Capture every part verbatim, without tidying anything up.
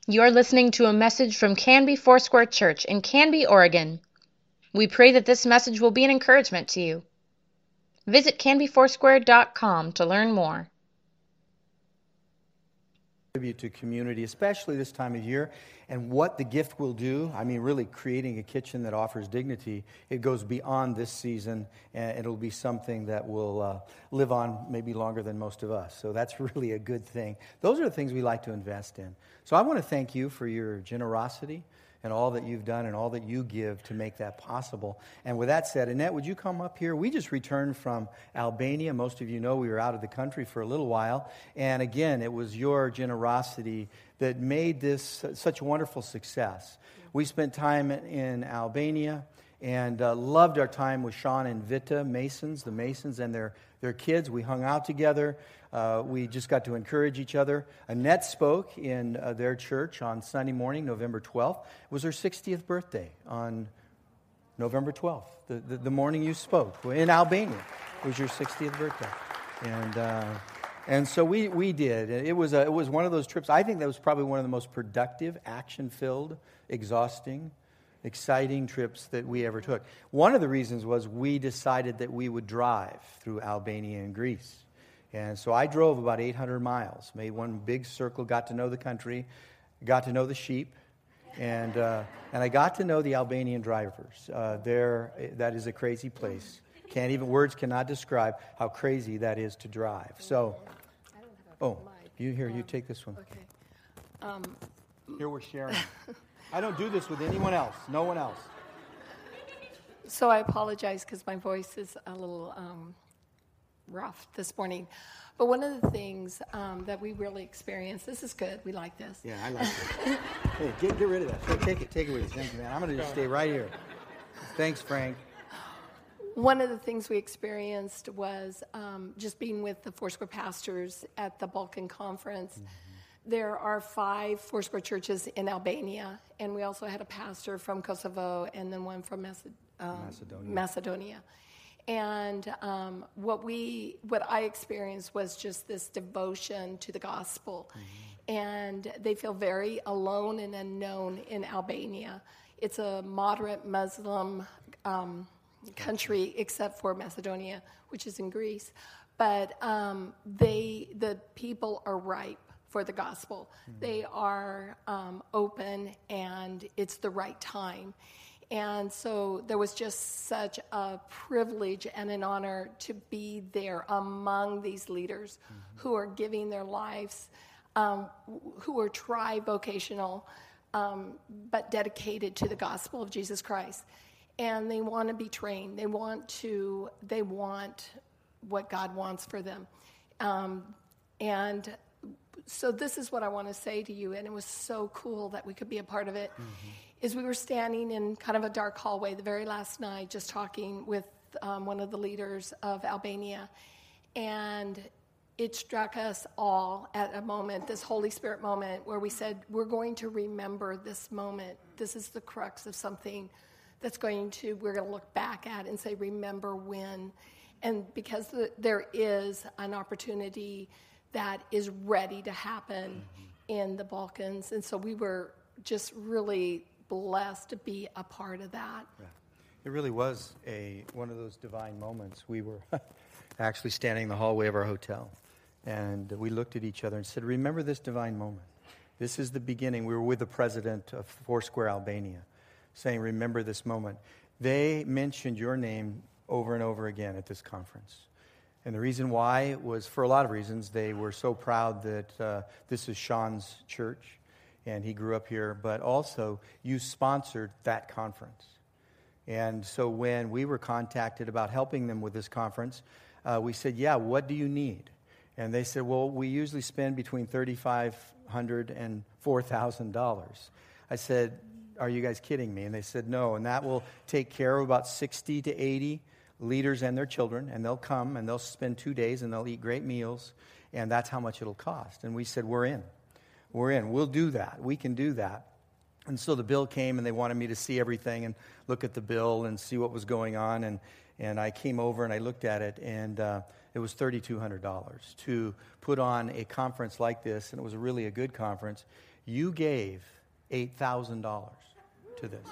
You're listening to a message from Canby Foursquare Church in Canby, Oregon. We pray that this message will be an encouragement to you. Visit canby foursquare dot com to learn more. Tribute to community, especially this time of year, and what the gift will do. I mean, really creating a kitchen that offers dignity. It goes beyond this season, and it'll be something that will uh, live on maybe longer than most of us. So that's really a good thing. Those are the things we like to invest in. So I want to thank you for your generosity and all that you've done and all that you give to make that possible. And with that said, Annette, would you come up here? We just returned from Albania. Most of you know we were out of the country for a little while. And again, it was your generosity that made this such a wonderful success. We spent time in Albania and uh, loved our time with Sean and Vita Masons, the Masons and their, their kids. We hung out together. Uh, we just got to encourage each other. Annette spoke in uh, their church on Sunday morning, November twelfth. It was her sixtieth birthday on November twelfth, the, the, the morning you spoke. In Albania, it was your sixtieth birthday. And uh, and so we, we did. It was, a, it was one of those trips. I think that was probably one of the most productive, action-filled, exhausting, exciting trips that we ever took. One of the reasons was we decided that we would drive through Albania and Greece. And so I drove about eight hundred miles, made one big circle, got to know the country, got to know the sheep, and uh, and I got to know the Albanian drivers. Uh, there, that is a crazy place. Can't even words cannot describe how crazy that is to drive. So, oh, you here? You take this one. Okay. Um, here we're sharing. I don't do this with anyone else. No one else. So I apologize because my voice is a little Um, rough this morning. But one of the things um, that we really experienced, this is good, we like this. Yeah, I like it. Hey, get, get rid of that. Hey, take it, take it with you. Thank you, man. I'm going to just stay right here. Thanks, Frank. One of the things we experienced was um, just being with the Foursquare pastors at the Balkan Conference. Mm-hmm. There are five Foursquare churches in Albania, and we also had a pastor from Kosovo and then one from Maced- um, Macedonia. Macedonia. And um, what we, what I experienced was just this devotion to the gospel. Mm-hmm. And they feel very alone and unknown in Albania. It's a moderate Muslim um, country, except for Macedonia, which is in Greece. But um, they, the people are ripe for the gospel. Mm-hmm. They are um, open, and it's the right time. And so there was just such a privilege and an honor to be there among these leaders mm-hmm. who are giving their lives, um, who are tri-vocational, um, but dedicated to the gospel of Jesus Christ. And they want to be trained. They want to, they want what God wants for them. Um, and so this is what I want to say to you, and it was so cool that we could be a part of it. Mm-hmm. Is we were standing in kind of a dark hallway the very last night just talking with um, one of the leaders of Albania, and it struck us all at a moment, this Holy Spirit moment, where we said, we're going to remember this moment. This is the crux of something that's going to, we're going to look back at and say, remember when. And because the, there is an opportunity that is ready to happen mm-hmm. in the Balkans, and so we were just really blessed to be a part of that. Yeah. It really was a one of those divine moments. We were actually standing in the hallway of our hotel, and we looked at each other and said, remember this divine moment. This is the beginning. We were with the president of Foursquare Albania, saying, remember this moment. They mentioned your name over and over again at this conference. And the reason why was for a lot of reasons. They were so proud that uh, this is Sean's church, and he grew up here, but also you sponsored that conference. And so when we were contacted about helping them with this conference, uh, we said, yeah, what do you need? And they said, well, we usually spend between thirty-five hundred dollars and four thousand dollars. I said, are you guys kidding me? And they said, no, and that will take care of about sixty to eighty leaders and their children, and they'll come and they'll spend two days and they'll eat great meals, and that's how much it'll cost. And we said, we're in. We're in. We'll do that. We can do that. And so the bill came, and they wanted me to see everything and look at the bill and see what was going on. And, and I came over and I looked at it, and uh, it was three thousand two hundred dollars to put on a conference like this, and it was really a good conference. You gave eight thousand dollars to this.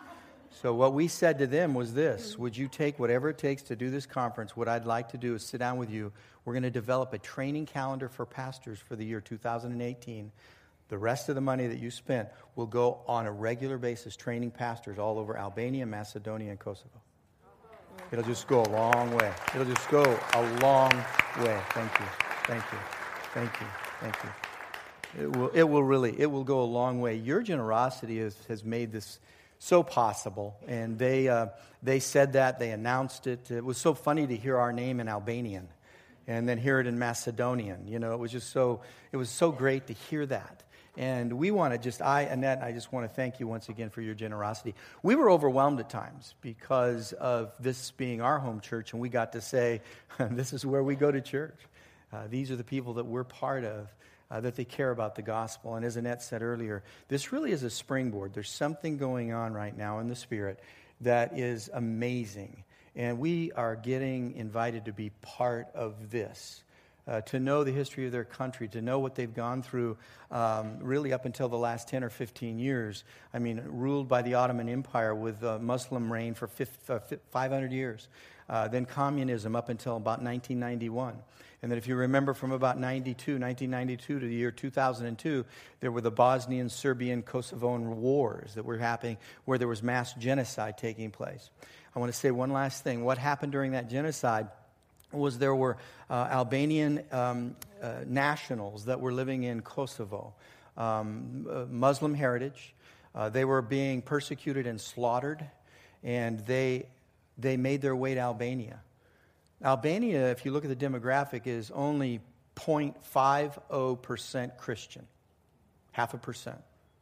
So what we said to them was this: would you take whatever it takes to do this conference? What I'd like to do is sit down with you. We're going to develop a training calendar for pastors for the year two thousand eighteen. The rest of the money that you spent will go on a regular basis training pastors all over Albania, Macedonia, and Kosovo. It'll just go a long way. It'll just go a long way. Thank you. Thank you. Thank you. Thank you. It will, it will really, it will go a long way. Your generosity has, has made this so possible. And they uh, they said that, they announced it. It was so funny to hear our name in Albanian and then hear it in Macedonian. You know, it was just so, it was so great to hear that. And we want to just, I, Annette, I just want to thank you once again for your generosity. We were overwhelmed at times because of this being our home church, and we got to say, this is where we go to church. Uh, these are the people that we're part of, uh, that they care about the gospel. And as Annette said earlier, this really is a springboard. There's something going on right now in the Spirit that is amazing. And we are getting invited to be part of this. Uh, to know the history of their country, to know what they've gone through um, really up until the last ten or fifteen years. I mean, ruled by the Ottoman Empire with uh, Muslim reign for five hundred years. Uh, then communism up until about nineteen ninety-one. And then if you remember from about ninety-two, nineteen ninety-two to the year two thousand two, there were the Bosnian, Serbian, Kosovoan wars that were happening where there was mass genocide taking place. I want to say one last thing. What happened during that genocide was there were uh, Albanian um, uh, nationals that were living in Kosovo, um, uh, Muslim heritage. Uh, they were being persecuted and slaughtered, and they they made their way to Albania. Albania, if you look at the demographic, is only zero point five zero percent Christian, half a percent.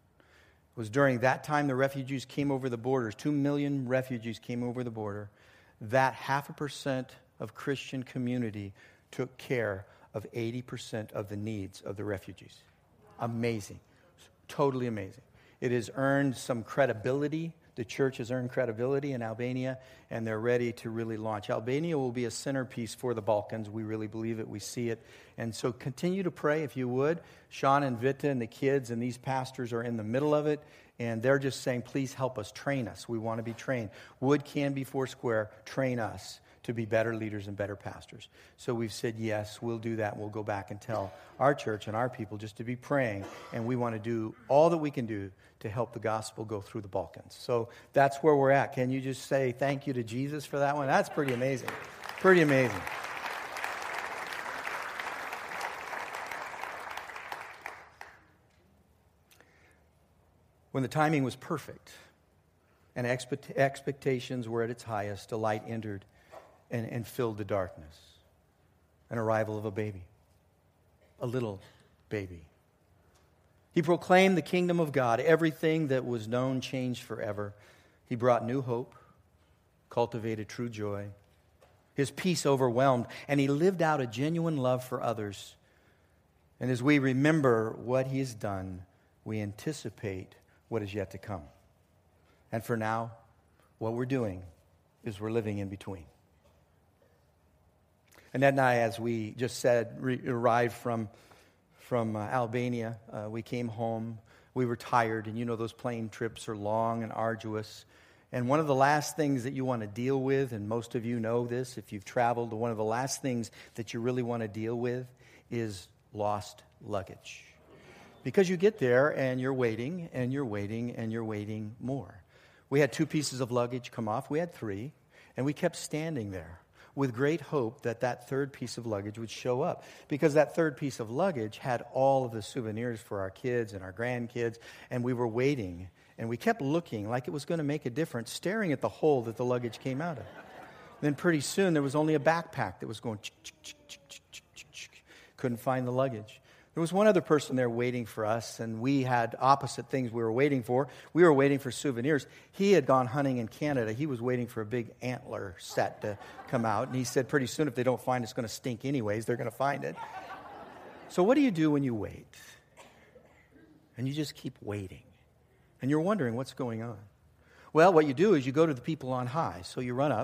It was during that time the refugees came over the borders. Two million refugees came over the border. That half a percent of Christian community took care of eighty percent of the needs of the refugees. Amazing. Totally amazing. It has earned some credibility. The church has earned credibility in Albania, and they're ready to really launch. Albania will be a centerpiece for the Balkans. We really believe it. We see it. And so continue to pray if you would. Sean and Vita and the kids and these pastors are in the middle of it, and they're just saying, please help us, train us. We want to be trained. Wood Canby Foursquare, train us to be better leaders and better pastors. So we've said, yes, we'll do that. We'll go back and tell our church and our people just to be praying, and we want to do all that we can do to help the gospel go through the Balkans. So that's where we're at. Can you just say thank you to Jesus for that one? That's pretty amazing. Pretty amazing. When the timing was perfect and expect- expectations were at its highest, a light entered and, and filled the darkness. An arrival of a baby, a little baby. He proclaimed the kingdom of God. Everything that was known changed forever. He brought new hope, cultivated true joy. His peace overwhelmed, and he lived out a genuine love for others. And as we remember what he has done, we anticipate what is yet to come. And for now, what we're doing is we're living in between. Annette and I, as we just said, re- arrived from From uh, Albania. Uh, we came home. We were tired, and you know those plane trips are long and arduous. And one of the last things that you want to deal with, and most of you know this if you've traveled, one of the last things that you really want to deal with is lost luggage. Because you get there, and you're waiting, and you're waiting, and you're waiting more. We had two pieces of luggage come off. We had three, and we kept standing there with great hope that that third piece of luggage would show up. Because that third piece of luggage had all of the souvenirs for our kids and our grandkids, and we were waiting, and we kept looking like it was going to make a difference, staring at the hole that the luggage came out of. Then pretty soon there was only a backpack that was going chick, chick, chick, chick, chick, chick, chick, chick. Couldn't find the luggage. There was one other person there waiting for us, and we had opposite things we were waiting for. We were waiting for souvenirs. He had gone hunting in Canada. He was waiting for a big antler set to come out, and he said pretty soon if they don't find it, it's going to stink anyways. They're going to find it. So what do you do when you wait? And you just keep waiting, and you're wondering what's going on. Well, what you do is you go to the people on high. So you run up,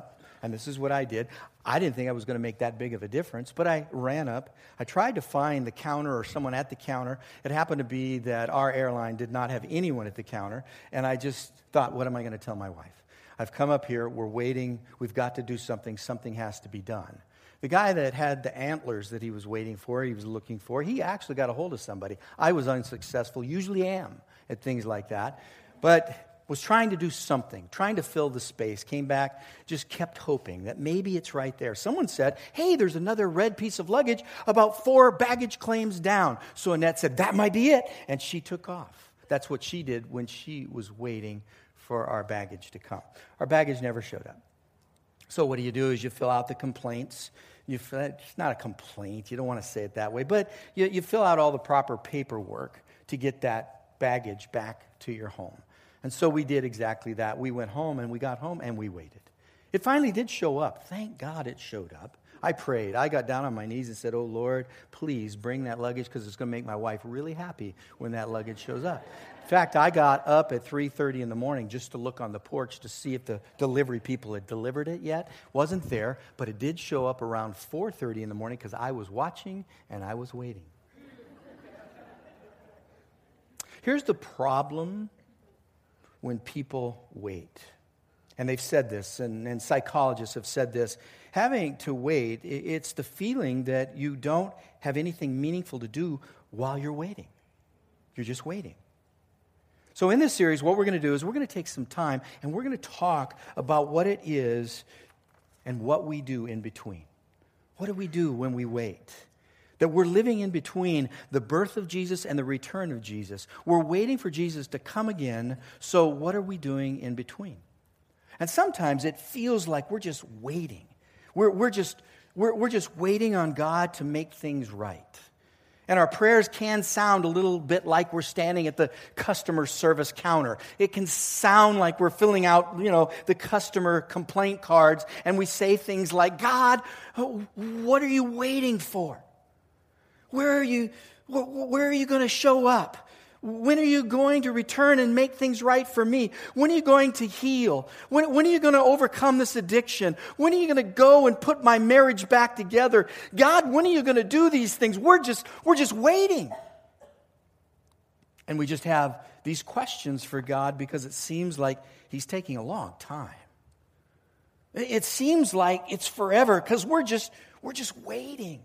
and this is what I did. I didn't think I was going to make that big of a difference, but I ran up. I tried to find the counter or someone at the counter. It happened to be that our airline did not have anyone at the counter, and I just thought, what am I going to tell my wife? I've come up here. We're waiting. We've got to do something. Something has to be done. The guy that had the antlers that he was waiting for, he was looking for, he actually got a hold of somebody. I was unsuccessful, usually am at things like that, but was trying to do something, trying to fill the space, came back, just kept hoping that maybe it's right there. Someone said, hey, there's another red piece of luggage about four baggage claims down. So Annette said, that might be it, and she took off. That's what she did when she was waiting for our baggage to come. Our baggage never showed up. So what do you do is you fill out the complaints. You fill, it's not a complaint. You don't want to say it that way. But you, you fill out all the proper paperwork to get that baggage back to your home. And so we did exactly that. We went home, and we got home, and we waited. It finally did show up. Thank God it showed up. I prayed. I got down on my knees and said, oh, Lord, please bring that luggage because it's going to make my wife really happy when that luggage shows up. In fact, I got up at three thirty in the morning just to look on the porch to see if the delivery people had delivered it yet. Wasn't there, but it did show up around four thirty in the morning because I was watching and I was waiting. Here's the problem when people wait. And they've said this, and, and psychologists have said this. Having to wait, it's the feeling that you don't have anything meaningful to do while you're waiting. You're just waiting. So in this series, what we're going to do is we're going to take some time and we're going to talk about what it is and what we do in between. What do we do when we wait? That we're living in between the birth of Jesus and the return of Jesus. We're waiting for Jesus to come again, so what are we doing in between? And sometimes it feels like we're just waiting. We're, we're, just, we're, we're just waiting on God to make things right. And our prayers can sound a little bit like we're standing at the customer service counter. It can sound like we're filling out, you know, the customer complaint cards, and we say things like, God, what are you waiting for? Where are you, where are you going to show up? When are you going to return and make things right for me? When are you going to heal? When, when are you going to overcome this addiction? When are you going to go and put my marriage back together? God, when are you going to do these things? We're just, we're just waiting. And we just have these questions for God because it seems like He's taking a long time. It seems like it's forever because we're just, we're just waiting.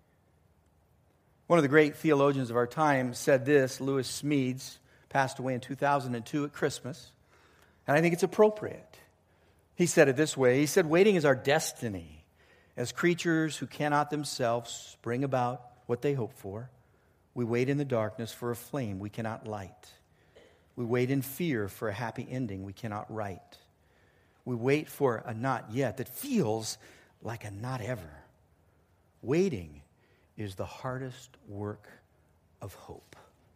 One of the great theologians of our time said this. Lewis Smedes passed away in two thousand two at Christmas, and I think it's appropriate. He said it this way. He said, waiting is our destiny. As creatures who cannot themselves bring about what they hope for, we wait in the darkness for a flame we cannot light. We wait in fear for a happy ending we cannot write. We wait for a not yet that feels like a not ever. Waiting is the hardest work of hope.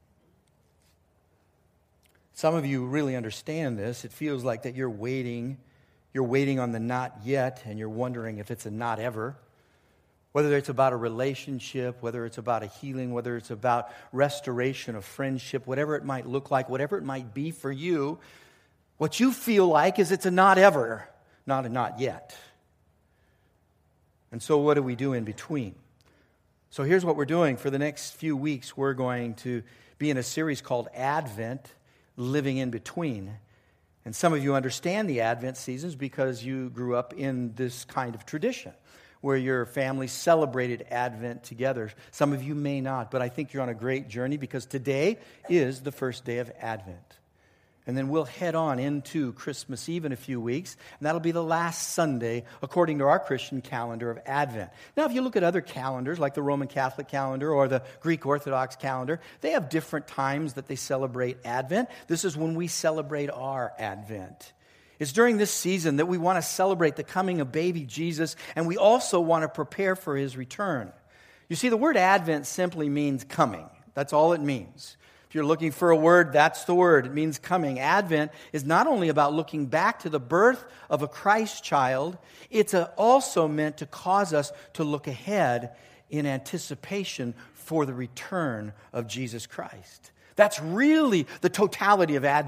Some of you really understand this. It feels like that you're waiting, you're waiting on the not yet, and you're wondering if it's a not ever. Whether it's about a relationship, whether it's about a healing, whether it's about restoration of friendship, whatever it might look like, whatever it might be for you, what you feel like is it's a not ever, not a not yet. And so what do we do in between? So here's what we're doing. For the next few weeks, we're going to be in a series called Advent, Living in Between. And some of you understand the Advent seasons because you grew up in this kind of tradition where your family celebrated Advent together. Some of you may not, but I think you're on a great journey because today is the first day of Advent. And then we'll head on into Christmas Eve in a few weeks, and that'll be the last Sunday, according to our Christian calendar of Advent. Now, if you look at other calendars, like the Roman Catholic calendar or the Greek Orthodox calendar, they have different times that they celebrate Advent. This is when we celebrate our Advent. It's during this season that we want to celebrate the coming of baby Jesus, and we also want to prepare for His return. You see, the word Advent simply means coming. That's all it means. If you're looking for a word, that's the word. It means coming. Advent is not only about looking back to the birth of a Christ child, it's also meant to cause us to look ahead in anticipation for the return of Jesus Christ. That's really the totality of Advent.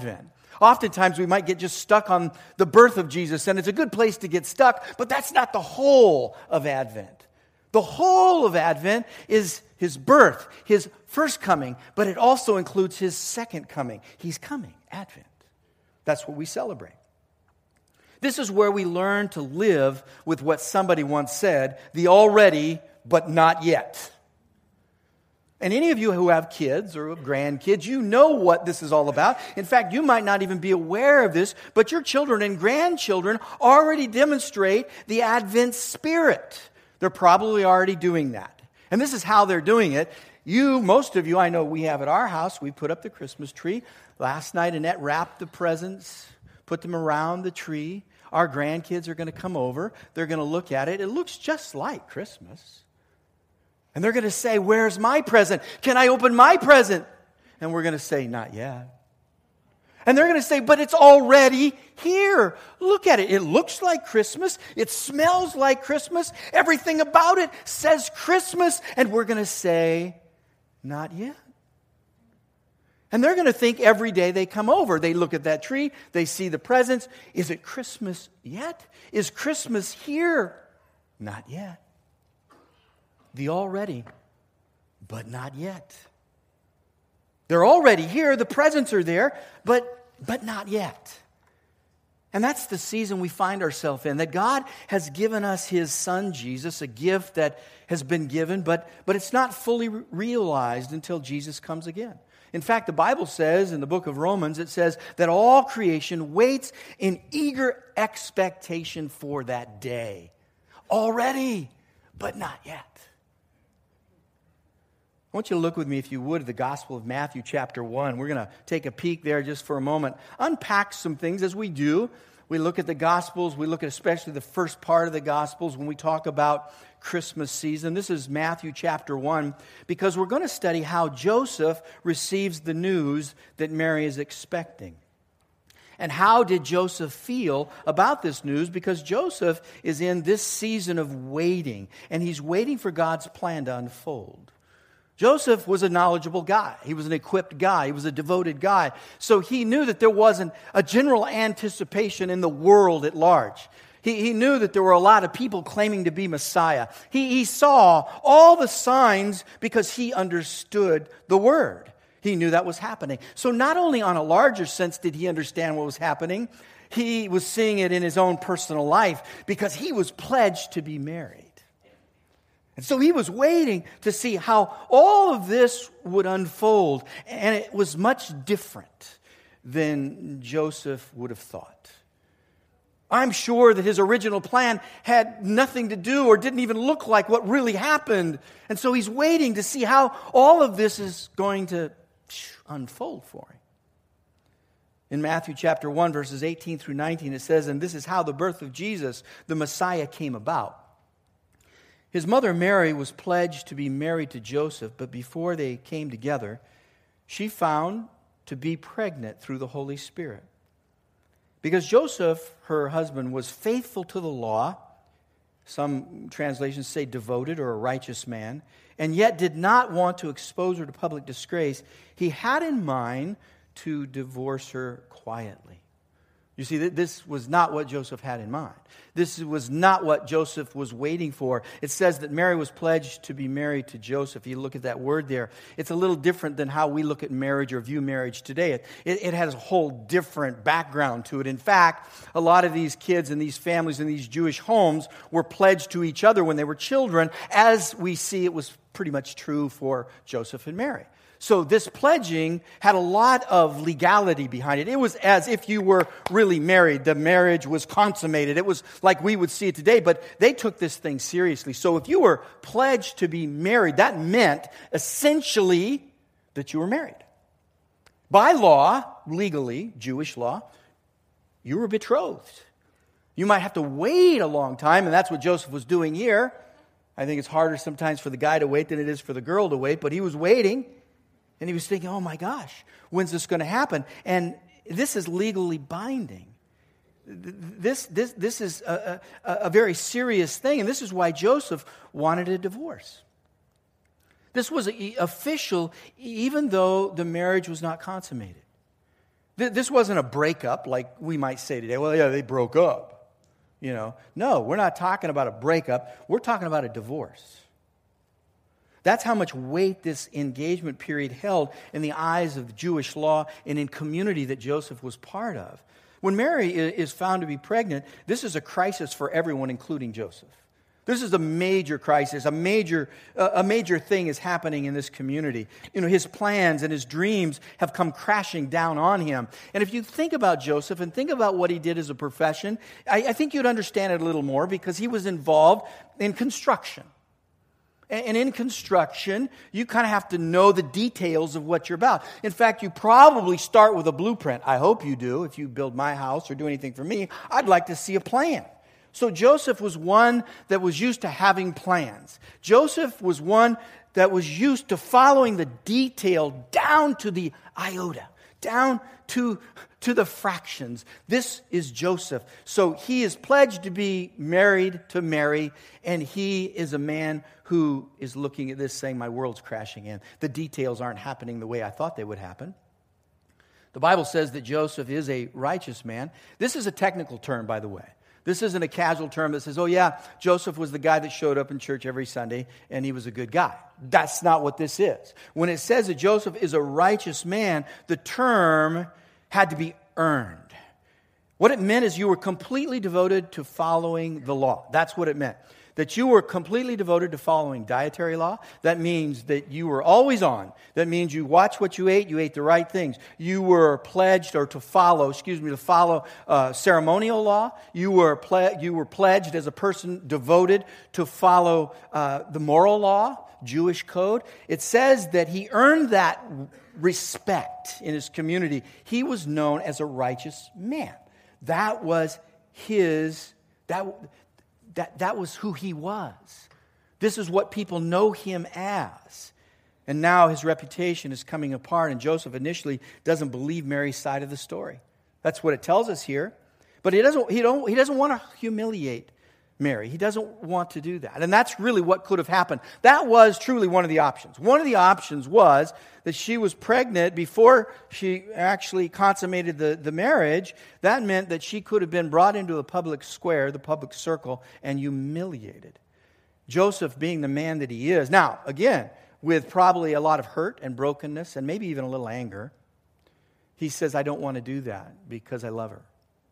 Oftentimes we might get just stuck on the birth of Jesus, and it's a good place to get stuck, but that's not the whole of Advent. The whole of Advent is his birth, his first coming, but it also includes his second coming. He's coming, Advent. That's what we celebrate. This is where we learn to live with what somebody once said, the already but not yet. And any of you who have kids or grandkids, you know what this is all about. In fact, you might not even be aware of this, but your children and grandchildren already demonstrate the Advent spirit. They're probably already doing that. And this is how they're doing it. You, most of you, I know we have at our house, we put up the Christmas tree. Last night, Annette wrapped the presents, put them around the tree. Our grandkids are going to come over. They're going to look at it. It looks just like Christmas. And they're going to say, where's my present? Can I open my present? And we're going to say, not yet. And they're going to say, but it's already here. Look at it. It looks like Christmas. It smells like Christmas. Everything about it says Christmas. And we're going to say, not yet. And they're going to think every day they come over, they look at that tree, they see the presents. Is it Christmas yet? Is Christmas here? Not yet. The already, but not yet. They're already here, the presents are there, but, but not yet. And that's the season we find ourselves in, that God has given us his son Jesus, a gift that has been given, but, but it's not fully realized until Jesus comes again. In fact, the Bible says in the book of Romans, it says that all creation waits in eager expectation for that day. Already, but not yet. I want you to look with me, if you would, at the Gospel of Matthew chapter one. We're going to take a peek there just for a moment. Unpack some things as we do. We look at the Gospels. We look at especially the first part of the Gospels when we talk about Christmas season. This is Matthew chapter one, because we're going to study how Joseph receives the news that Mary is expecting. And how did Joseph feel about this news? Because Joseph is in this season of waiting, and he's waiting for God's plan to unfold. Joseph was a knowledgeable guy. He was an equipped guy. He was a devoted guy. So he knew that there wasn't a general anticipation in the world at large. He, he knew that there were a lot of people claiming to be Messiah. He, he saw all the signs because he understood the word. He knew that was happening. So not only on a larger sense did he understand what was happening, he was seeing it in his own personal life because he was pledged to be married. And so he was waiting to see how all of this would unfold. And it was much different than Joseph would have thought. I'm sure that his original plan had nothing to do or didn't even look like what really happened. And so he's waiting to see how all of this is going to unfold for him. In Matthew chapter one, verses eighteen through nineteen, it says, and this is how the birth of Jesus, the Messiah, came about. His mother Mary was pledged to be married to Joseph, but before they came together, she found to be pregnant through the Holy Spirit. Because Joseph, her husband, was faithful to the law, some translations say devoted or a righteous man, and yet did not want to expose her to public disgrace, he had in mind to divorce her quietly. You see, this was not what Joseph had in mind. This was not what Joseph was waiting for. It says that Mary was pledged to be married to Joseph. You look at that word there. It's a little different than how we look at marriage or view marriage today. It, it, it has a whole different background to it. In fact, a lot of these kids and these families in these Jewish homes were pledged to each other when they were children, as we see it was pretty much true for Joseph and Mary. So this pledging had a lot of legality behind it. It was as if you were really married. The marriage was consummated. It was like we would see it today, but they took this thing seriously. So if you were pledged to be married, that meant essentially that you were married. By law, legally, Jewish law, you were betrothed. You might have to wait a long time, and that's what Joseph was doing here. I think it's harder sometimes for the guy to wait than it is for the girl to wait, but he was waiting. And he was thinking, oh my gosh, when's this going to happen? And this is legally binding. This, this, this is a, a, a very serious thing. And this is why Joseph wanted a divorce. This was official even though the marriage was not consummated. Th- this wasn't a breakup like we might say today. Well, yeah, they broke up. You know, no, we're not talking about a breakup. We're talking about a divorce. That's how much weight this engagement period held in the eyes of the Jewish law and in community that Joseph was part of. When Mary is found to be pregnant, this is a crisis for everyone, including Joseph. This is a major crisis. A major, uh, a major thing is happening in this community. You know, his plans and his dreams have come crashing down on him. And if you think about Joseph and think about what he did as a profession, I, I think you'd understand it a little more because he was involved in construction. And in construction, you kind of have to know the details of what you're about. In fact, you probably start with a blueprint. I hope you do. If you build my house or do anything for me, I'd like to see a plan. So Joseph was one that was used to having plans. Joseph was one that was used to following the detail down to the iota, down to, to the fractions. This is Joseph. So he is pledged to be married to Mary, and he is a man who is looking at this saying, my world's crashing in. The details aren't happening the way I thought they would happen. The Bible says that Joseph is a righteous man. This is a technical term, by the way. This isn't a casual term that says, oh yeah, Joseph was the guy that showed up in church every Sunday and he was a good guy. That's not what this is. When it says that Joseph is a righteous man, the term had to be earned. What it meant is you were completely devoted to following the law. That's what it meant. That you were completely devoted to following dietary law. That means that you were always on. That means you watched what you ate, you ate the right things. You were pledged or to follow, excuse me, to follow uh, ceremonial law. You were, ple- you were pledged as a person devoted to follow uh, the moral law, Jewish code. It says that he earned that respect in his community. He was known as a righteous man. That was his, that That, that was who he was. This is what people know him as. And now his reputation is coming apart, and Joseph initially doesn't believe Mary's side of the story. That's what it tells us here. But he doesn't, he don't, he doesn't want to humiliate Mary. He doesn't want to do that. And that's really what could have happened. That was truly one of the options. One of the options was that she was pregnant before she actually consummated the, the marriage. That meant that she could have been brought into the public square, the public circle, and humiliated. Joseph being the man that he is. Now, again, with probably a lot of hurt and brokenness and maybe even a little anger, he says, I don't want to do that because I love her.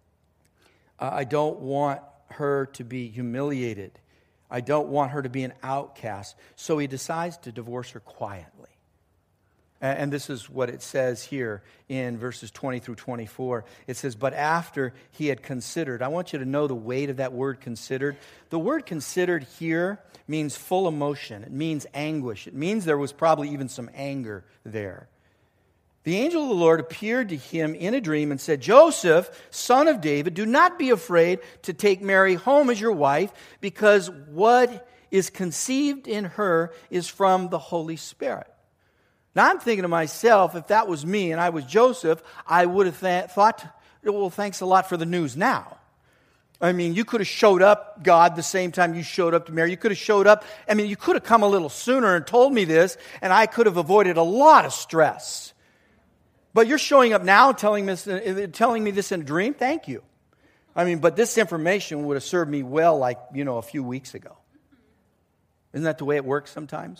Uh, I don't want her to be humiliated. I don't want her to be an outcast. So he decides to divorce her quietly. And this is what it says here in verses twenty through twenty-four. It says, but after he had considered, I want you to know the weight of that word considered. The word considered here means full emotion. It means anguish. It means there was probably even some anger there. The angel of the Lord appeared to him in a dream and said, Joseph, son of David, do not be afraid to take Mary home as your wife, because what is conceived in her is from the Holy Spirit. Now I'm thinking to myself, if that was me and I was Joseph, I would have th- thought, well, thanks a lot for the news now. I mean, you could have showed up, God, the same time you showed up to Mary. You could have showed up. I mean, you could have come a little sooner and told me this, and I could have avoided a lot of stress. But you're showing up now telling me, this, telling me this in a dream? Thank you. I mean, but this information would have served me well like, you know, a few weeks ago. Isn't that the way it works sometimes?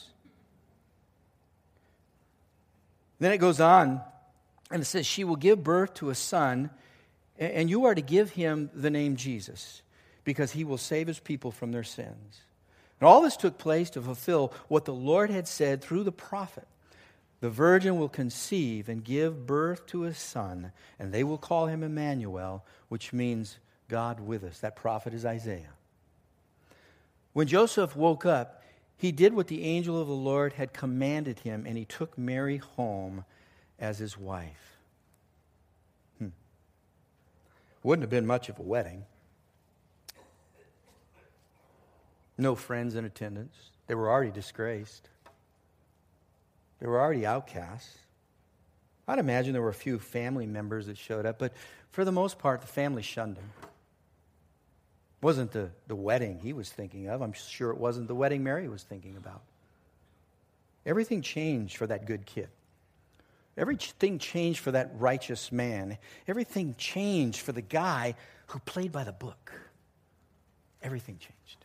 Then it goes on, and it says, she will give birth to a son, and you are to give him the name Jesus, because he will save his people from their sins. And all this took place to fulfill what the Lord had said through the prophet. The virgin will conceive and give birth to a son, and they will call him Emmanuel, which means God with us. That prophet is Isaiah. When Joseph woke up, he did what the angel of the Lord had commanded him, and he took Mary home as his wife. Hmm. Wouldn't have been much of a wedding. No friends in attendance. They were already disgraced. They were already outcasts. I'd imagine there were a few family members that showed up, but for the most part, the family shunned him. It wasn't the, the wedding he was thinking of. I'm sure it wasn't the wedding Mary was thinking about. Everything changed for that good kid. Everything changed for that righteous man. Everything changed for the guy who played by the book. Everything changed.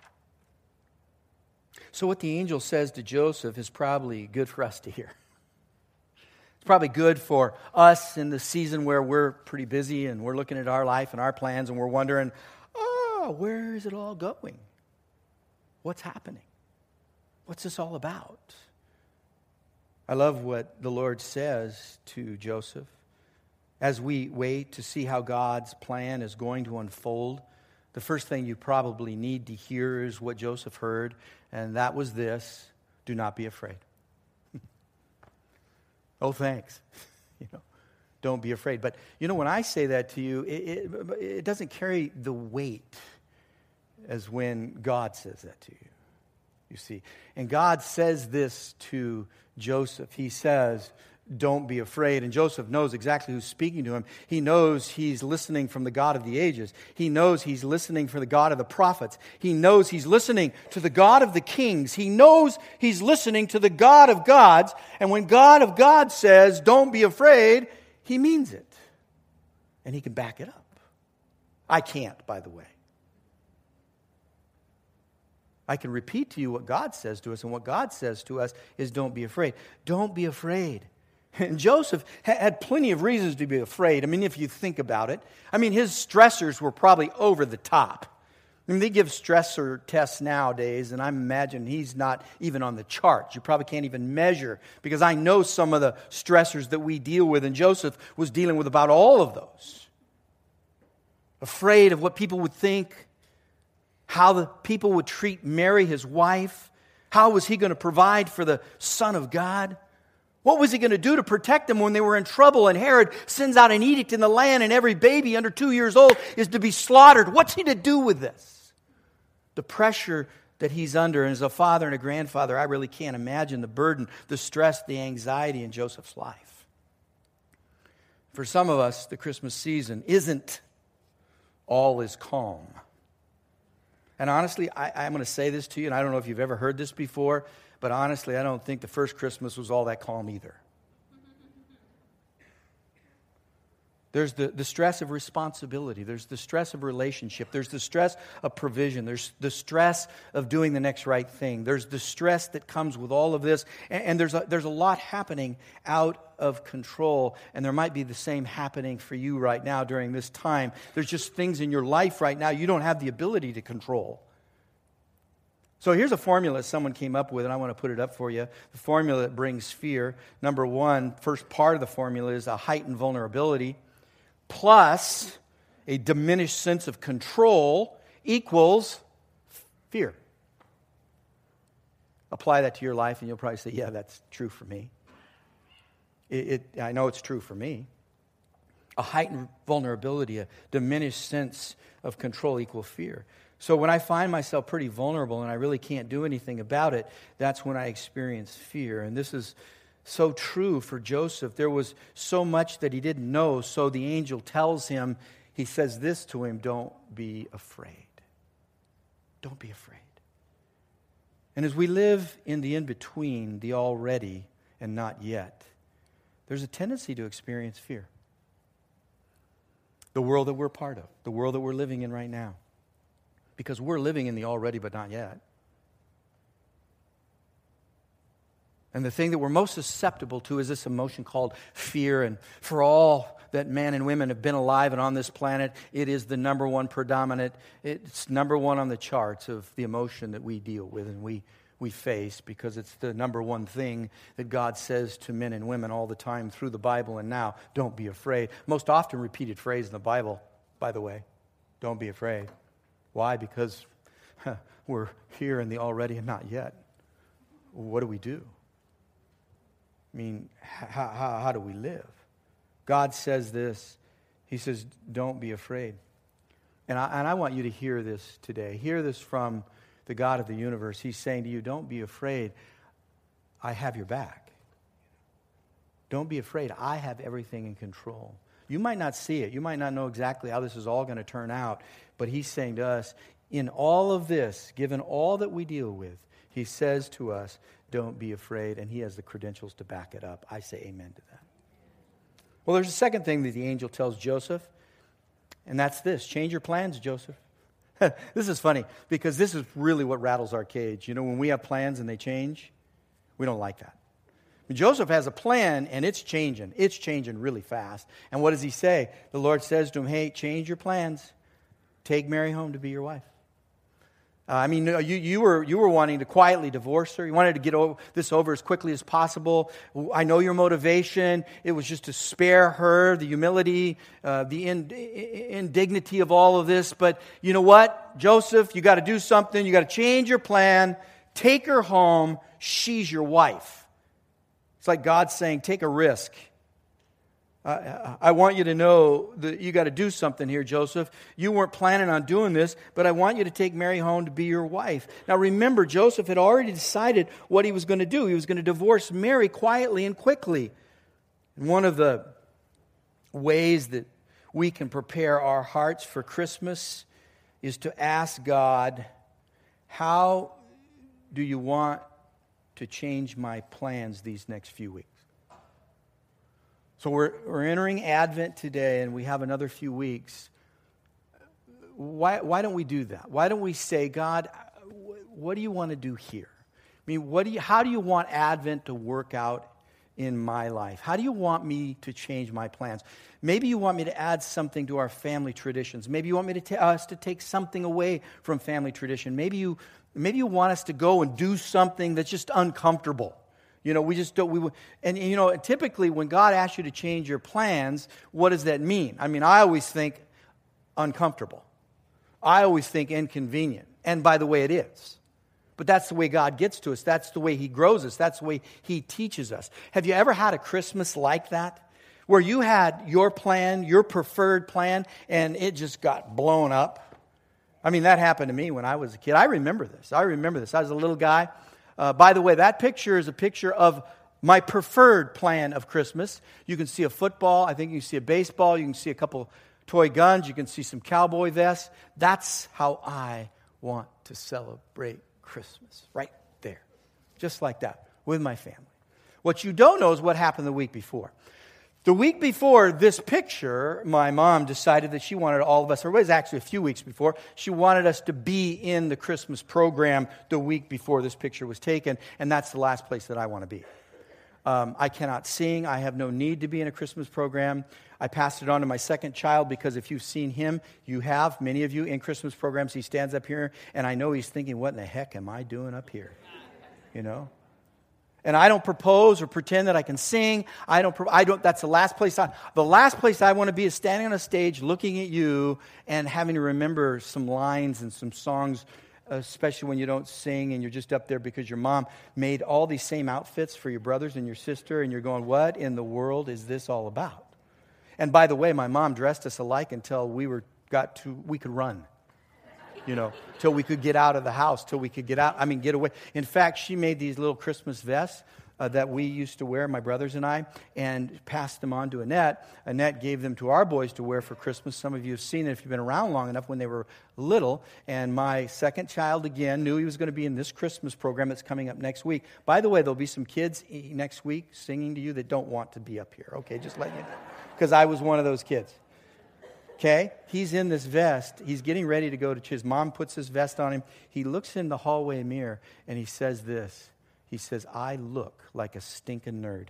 So what the angel says to Joseph is probably good for us to hear. It's probably good for us in the season where we're pretty busy and we're looking at our life and our plans and we're wondering, oh, where is it all going? What's happening? What's this all about? I love what the Lord says to Joseph as we wait to see how God's plan is going to unfold. The first thing you probably need to hear is what Joseph heard, and that was this: do not be afraid. Oh, thanks. You know, don't be afraid. But, you know, when I say that to you, it, it, it doesn't carry the weight as when God says that to you, you see. And God says this to Joseph. He says, don't be afraid. And Joseph knows exactly who's speaking to him. He knows he's listening from the God of the ages. He knows he's listening from the God of the prophets. He knows he's listening to the God of the kings. He knows he's listening to the God of gods. And when God of gods says, don't be afraid, he means it. And he can back it up. I can't, by the way. I can repeat to you what God says to us, and what God says to us is don't be afraid. Don't be afraid. And Joseph had plenty of reasons to be afraid. I mean, if you think about it. I mean, his stressors were probably over the top. I mean, they give stressor tests nowadays, and I imagine he's not even on the charts. You probably can't even measure, because I know some of the stressors that we deal with, and Joseph was dealing with about all of those. Afraid of what people would think, how the people would treat Mary, his wife. How was he going to provide for the Son of God? What was he going to do to protect them when they were in trouble and Herod sends out an edict in the land and every baby under two years old is to be slaughtered? What's he to do with this? The pressure that he's under, and as a father and a grandfather, I really can't imagine the burden, the stress, the anxiety in Joseph's life. For some of us, the Christmas season isn't all is calm. And honestly, I, I'm going to say this to you, and I don't know if you've ever heard this before, but honestly, I don't think the first Christmas was all that calm either. There's the, the stress of responsibility. There's the stress of relationship. There's the stress of provision. There's the stress of doing the next right thing. There's the stress that comes with all of this. And, and there's a, there's a lot happening out of control. And there might be the same happening for you right now during this time. There's just things in your life right now you don't have the ability to control. So here's a formula someone came up with, and I want to put it up for you. The formula that brings fear. Number one, first part of the formula is a heightened vulnerability plus a diminished sense of control equals fear. Apply that to your life, and you'll probably say, yeah, that's true for me. It, it, I know it's true for me. A heightened vulnerability, a diminished sense of control equals fear. So when I find myself pretty vulnerable and I really can't do anything about it, that's when I experience fear. And this is so true for Joseph. There was so much that he didn't know, so the angel tells him, he says this to him, don't be afraid. Don't be afraid. And as we live in the in-between, the already and not yet, there's a tendency to experience fear. The world that we're part of, the world that we're living in right now. Because we're living in the already but not yet. And the thing that we're most susceptible to is this emotion called fear. And for all that men and women have been alive and on this planet, it is the number one predominant, it's number one on the charts of the emotion that we deal with and we, we face, because it's the number one thing that God says to men and women all the time through the Bible and now. Don't be afraid. Most often repeated phrase in the Bible, by the way. Don't be afraid. Why? Because huh, we're here in the already and not yet. What do we do? I mean, how, how, how do we live? God says this. He says, don't be afraid. And I, and I want you to hear this today. Hear this from the God of the universe. He's saying to you, don't be afraid. I have your back. Don't be afraid. I have everything in control. You might not see it. You might not know exactly how this is all going to turn out. But he's saying to us, in all of this, given all that we deal with, he says to us, don't be afraid. And he has the credentials to back it up. I say amen to that. Well, there's a second thing that the angel tells Joseph, and that's this. Change your plans, Joseph. This is funny, because this is really what rattles our cage. You know, when we have plans and they change, we don't like that. But Joseph has a plan, and it's changing. It's changing really fast. And what does he say? The Lord says to him, hey, change your plans. Take Mary home to be your wife. Uh, I mean, you, you were you were wanting to quietly divorce her. You wanted to get over, this over as quickly as possible. I know your motivation. It was just to spare her the humility, uh, the in, indignity of all of this. But you know what, Joseph, you got to do something. You got to change your plan. Take her home. She's your wife. It's like God saying, take a risk. Uh, I want you to know that you got to do something here, Joseph. You weren't planning on doing this, but I want you to take Mary home to be your wife. Now remember, Joseph had already decided what he was going to do. He was going to divorce Mary quietly and quickly. And one of the ways that we can prepare our hearts for Christmas is to ask God, how do you want to change my plans these next few weeks? So we're, we're entering Advent today, and we have another few weeks. Why, why don't we do that? Why don't we say, God, what do you want to do here? I mean, what do you, how do you want Advent to work out in my life? How do you want me to change my plans? Maybe you want me to add something to our family traditions. Maybe you want me to t- us to take something away from family tradition. Maybe you, maybe you want us to go and do something that's just uncomfortable. You know, we just don't, we, and you know, typically when God asks you to change your plans, what does that mean? I mean, I always think uncomfortable. I always think inconvenient. And by the way, it is. But that's the way God gets to us. That's the way He grows us. That's the way He teaches us. Have you ever had a Christmas like that? Where you had your plan, your preferred plan, and it just got blown up? I mean, that happened to me when I was a kid. I remember this. I remember this. I was a little guy. Uh, by the way, that picture is a picture of my preferred plan of Christmas. You can see a football. I think you can see a baseball. You can see a couple toy guns. You can see some cowboy vests. That's how I want to celebrate Christmas. Right there. Just like that. With my family. What you don't know is what happened the week before. The week before this picture, my mom decided that she wanted all of us, or it was actually a few weeks before, she wanted us to be in the Christmas program the week before this picture was taken, and that's the last place that I want to be. Um, I cannot sing. I have no need to be in a Christmas program. I passed it on to my second child because if you've seen him, you have, many of you, in Christmas programs. He stands up here, and I know he's thinking, what in the heck am I doing up here? You know? And I don't propose or pretend that I can sing. I don't. I don't. That's the last place. I, the last place I want to be is standing on a stage, looking at you, and having to remember some lines and some songs, especially when you don't sing and you're just up there because your mom made all these same outfits for your brothers and your sister, and you're going, "What in the world is this all about?" And by the way, my mom dressed us alike until we were got to we could run. You know, till we could get out of the house, till we could get out, I mean, get away. In fact, she made these little Christmas vests uh, that we used to wear, my brothers and I, and passed them on to Annette. Annette gave them to our boys to wear for Christmas. Some of you have seen it if you've been around long enough when they were little. And my second child, again, knew he was going to be in this Christmas program that's coming up next week. By the way, there'll be some kids next week singing to you that don't want to be up here. Okay, just letting you know. Because I was one of those kids. Okay, he's in this vest. He's getting ready to go to church. His mom puts his vest on him. He looks in the hallway mirror and he says this. He says, I look like a stinking nerd.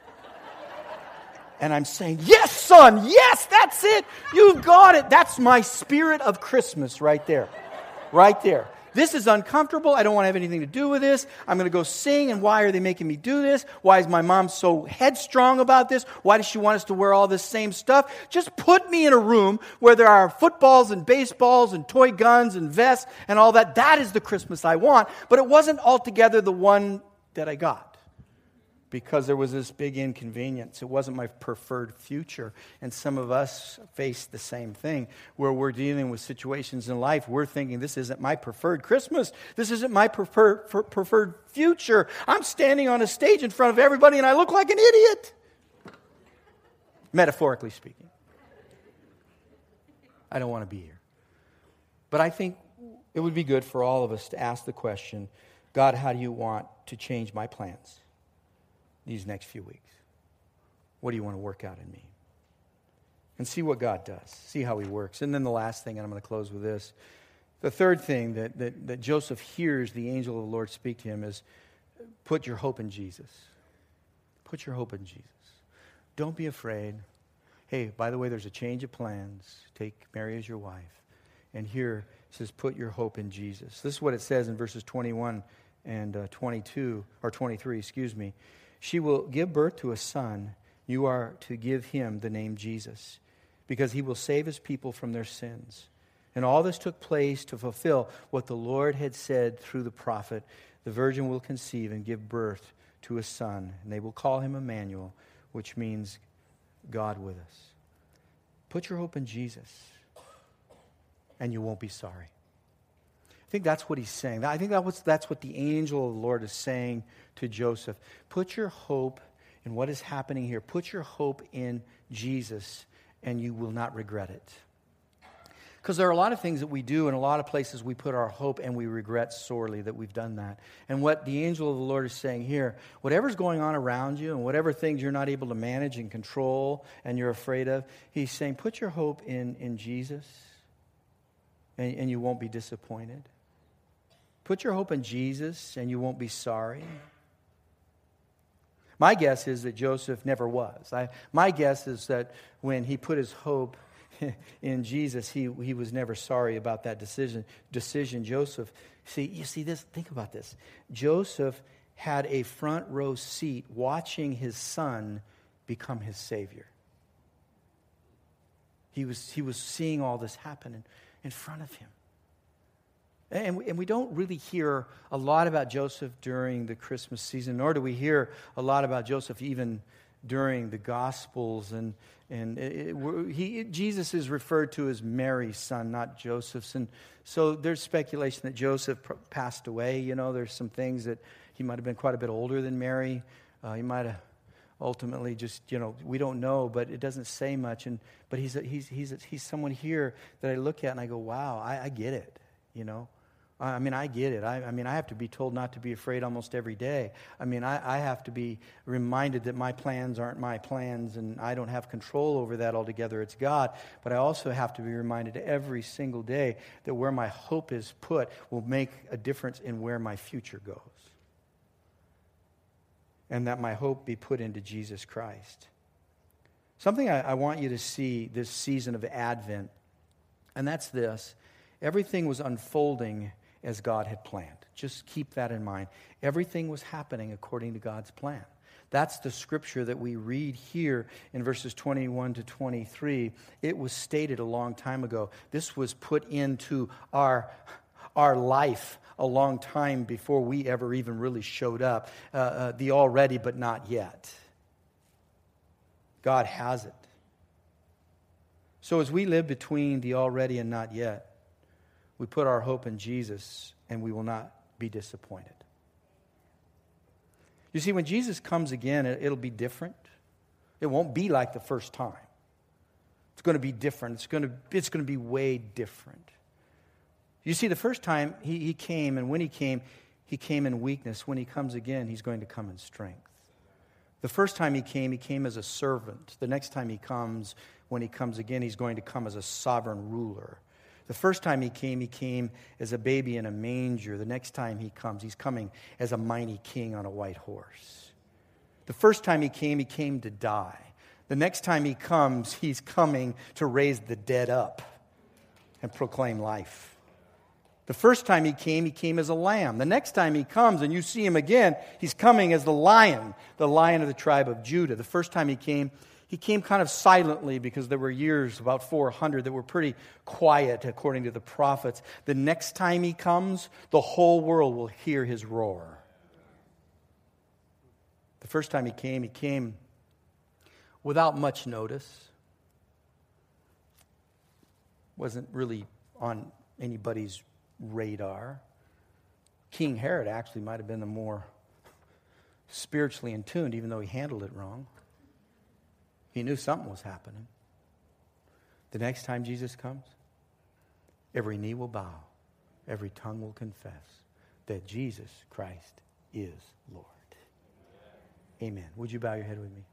And I'm saying, yes, son, yes, that's it. You've got it. That's my spirit of Christmas right there. Right there. This is uncomfortable. I don't want to have anything to do with this. I'm going to go sing, and why are they making me do this? Why is my mom so headstrong about this? Why does she want us to wear all this same stuff? Just put me in a room where there are footballs and baseballs and toy guns and vests and all that. That is the Christmas I want. But it wasn't altogether the one that I got. Because there was this big inconvenience. It wasn't my preferred future. And some of us face the same thing, where we're dealing with situations in life. We're thinking, this isn't my preferred Christmas. This isn't my preferred, preferred future. I'm standing on a stage in front of everybody and I look like an idiot. Metaphorically speaking. I don't want to be here. But I think it would be good for all of us to ask the question, God, how do you want to change my plans these next few weeks? What do you want to work out in me? And see what God does. See how he works. And then the last thing, and I'm going to close with this. The third thing that, that, that Joseph hears the angel of the Lord speak to him is, put your hope in Jesus. Put your hope in Jesus. Don't be afraid. Hey, by the way, there's a change of plans. Take Mary as your wife. And here it says, put your hope in Jesus. This is what it says in verses twenty-one and uh, twenty-two, or twenty-three, excuse me. She will give birth to a son. You are to give him the name Jesus, because he will save his people from their sins. And all this took place to fulfill what the Lord had said through the prophet. The virgin will conceive and give birth to a son, and they will call him Emmanuel, which means God with us. Put your hope in Jesus, and you won't be sorry. I think that's what he's saying. I think that was, that's what the angel of the Lord is saying to Joseph. Put your hope in what is happening here. Put your hope in Jesus, and you will not regret it. Because there are a lot of things that we do, and a lot of places we put our hope, and we regret sorely that we've done that. And what the angel of the Lord is saying here, whatever's going on around you, and whatever things you're not able to manage and control, and you're afraid of, he's saying, put your hope in, in Jesus, and, and you won't be disappointed. Put your hope in Jesus, and you won't be sorry. My guess is that Joseph never was. I, my guess is that when he put his hope in Jesus, he, he was never sorry about that decision. Decision, Joseph. See, you see this? Think about this. Joseph had a front row seat watching his son become his Savior. He was, he was seeing all this happen in, in front of him. And we, and we don't really hear a lot about Joseph during the Christmas season, nor do we hear a lot about Joseph even during the Gospels. And and it, it, he, Jesus is referred to as Mary's son, not Joseph's. And so there's speculation that Joseph pr- passed away. You know, there's some things that he might have been quite a bit older than Mary. Uh, he might have ultimately just, you know, we don't know, but it doesn't say much. And but he's a, he's he's a, he's someone here that I look at and I go, wow, I, I get it. You know. I mean, I get it. I, I mean, I have to be told not to be afraid almost every day. I mean, I, I have to be reminded that my plans aren't my plans, and I don't have control over that altogether. It's God. But I also have to be reminded every single day that where my hope is put will make a difference in where my future goes. And that my hope be put into Jesus Christ. Something I, I want you to see this season of Advent, and that's this. Everything was unfolding as God had planned. Just keep that in mind. Everything was happening according to God's plan. That's the scripture that we read here in verses twenty-one to twenty-three. It was stated a long time ago. This was put into our, our life a long time before we ever even really showed up. Uh, uh, the already but not yet. God has it. So as we live between the already and not yet, we put our hope in Jesus, and we will not be disappointed. You see, when Jesus comes again, it'll be different. It won't be like the first time. It's going to be different. It's going to, it's going to be way different. You see, the first time he, he came, and when he came, he came in weakness. When he comes again, he's going to come in strength. The first time he came, he came as a servant. The next time he comes, when he comes again, he's going to come as a sovereign ruler. The first time he came, he came as a baby in a manger. The next time he comes, he's coming as a mighty king on a white horse. The first time he came, he came to die. The next time he comes, he's coming to raise the dead up and proclaim life. The first time he came, he came as a lamb. The next time he comes and you see him again, he's coming as the lion, the lion of the tribe of Judah. The first time he came, he came kind of silently because there were years, about four hundred, that were pretty quiet according to the prophets. The next time he comes, the whole world will hear his roar. The first time he came, he came without much notice. Wasn't really on anybody's radar. King Herod actually might have been the more spiritually in tune, even though he handled it wrong. He knew something was happening. The next time Jesus comes, every knee will bow, every tongue will confess that Jesus Christ is Lord. Amen. Would you bow your head with me?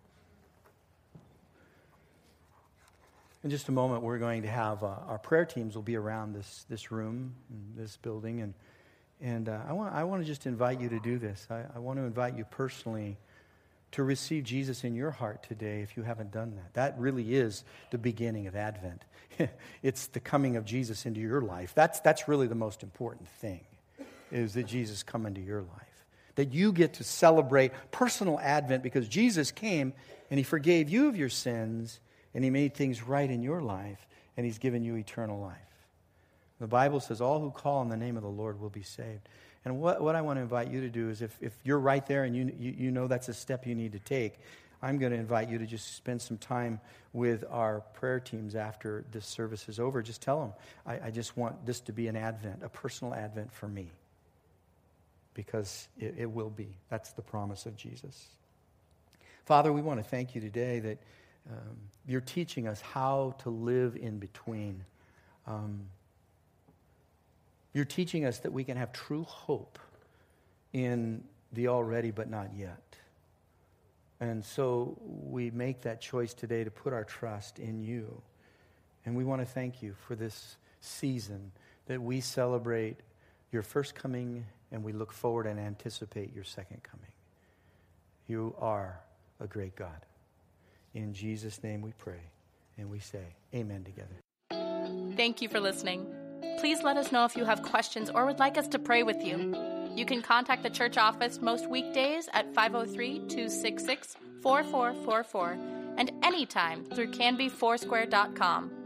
In just a moment, we're going to have uh, our prayer teams will be around this this room, this building, and and uh, I want I want to just invite you to do this. I, I want to invite you personally to receive Jesus in your heart today if you haven't done that. That really is the beginning of Advent. It's the coming of Jesus into your life. That's that's really the most important thing, is that Jesus come into your life. That you get to celebrate personal Advent because Jesus came and he forgave you of your sins and he made things right in your life and he's given you eternal life. The Bible says all who call on the name of the Lord will be saved. And what, what I want to invite you to do is if, if you're right there and you, you you know that's a step you need to take, I'm going to invite you to just spend some time with our prayer teams after this service is over. Just tell them, I, I just want this to be an Advent, a personal Advent for me. Because it, it will be. That's the promise of Jesus. Father, we want to thank you today that um, you're teaching us how to live in between. Um, you're teaching us that we can have true hope in the already but not yet. And so we make that choice today to put our trust in you. And we want to thank you for this season that we celebrate your first coming and we look forward and anticipate your second coming. You are a great God. In Jesus' name we pray and we say amen together. Thank you for listening. Please let us know if you have questions or would like us to pray with you. You can contact the church office most weekdays at five oh three, two six six, four four four four and anytime through canby foursquare dot com.